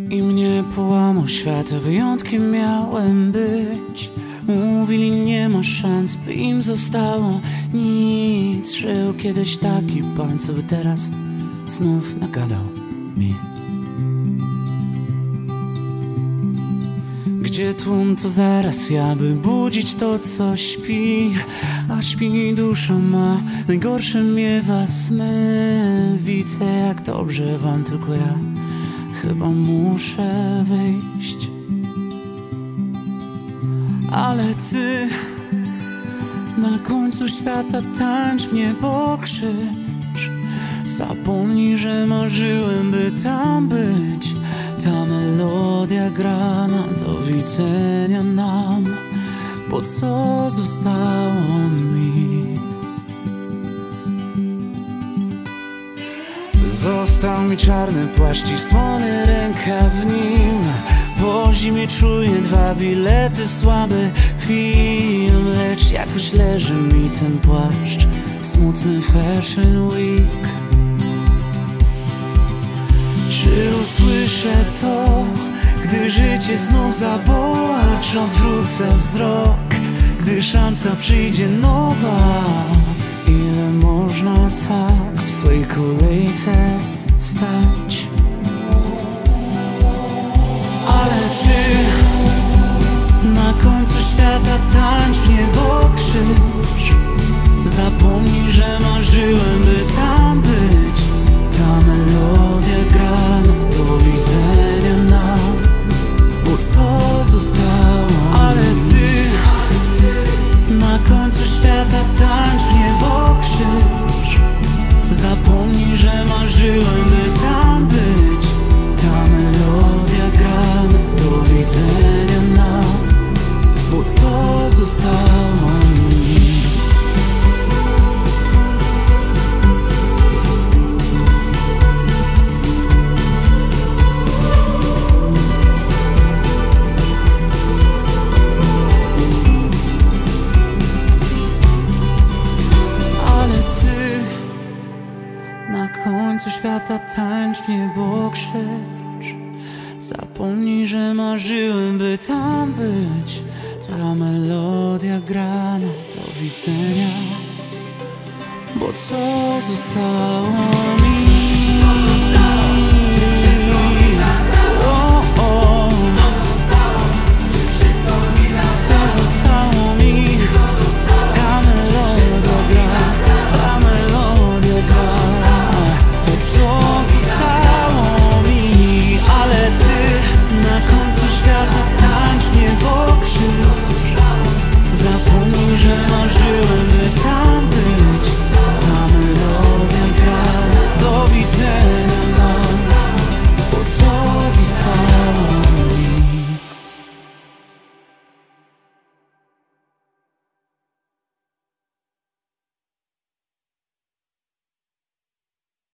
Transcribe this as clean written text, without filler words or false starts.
I mnie połamał świat, a wyjątkiem miałem być. Mówili, nie ma szans, by im zostało nic. Żył kiedyś taki pan, co by teraz znów nagadał mi. Gdzie tłum, to zaraz ja, by budzić to, co śpi. A śpi dusza ma, najgorsze miewa sny. Widzę, jak dobrze wam, tylko ja chyba muszę wyjść. Ale ty na końcu świata tańcz w niebo, krzycz. Zapomnij, że marzyłem, by tam być. Ta melodia gra nam, do widzenia nam, bo co zostało mi? Został mi czarny płaszcz i słony rękaw w nim. Po zimie czuję 2 bilety, słaby film. Lecz jakoś leży mi ten płaszcz, smutny Fashion Week. Czy usłyszę to, gdy życie znów zawoła? Czy odwrócę wzrok, gdy szansa przyjdzie nowa? Ile można tak w swojej kolejce stać? Ale ty na końcu świata tańcz w niebo, krzycz. Zapomnij, że marzyłem, by tam być. Ta melodia gra, do widzenia nam, bo co zostało? Ale ty na końcu świata tańcz w niebo, krzycz. Zapomnij, że marzyłem, by tam być. Ta melodia gra, do widzenia nam, bo co zostało mi? Na końcu świata tańcz w niebo, krzycz. Zapomnij, że marzyłem, by tam być. Ta melodia gra, do widzenia, bo co zostało